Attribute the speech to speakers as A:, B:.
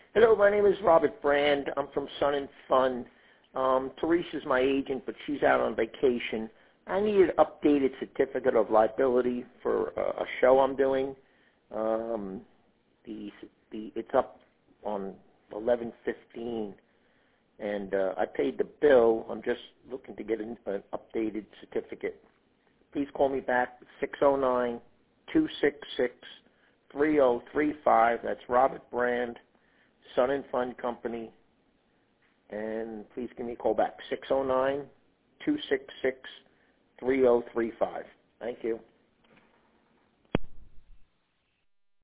A: Hello, my name is Robert Brand. I'm from Sun and Fun. Teresa's my agent, but she's out on vacation. I need an updated certificate of liability for a show I'm doing. It's up on 11/15, and I paid the bill. I'm just looking to get an updated certificate. Please call me back, 609-266-3035. That's Robert Brand, Sun and Fun Company. And please give me a call back, 609-266-3035. Thank you.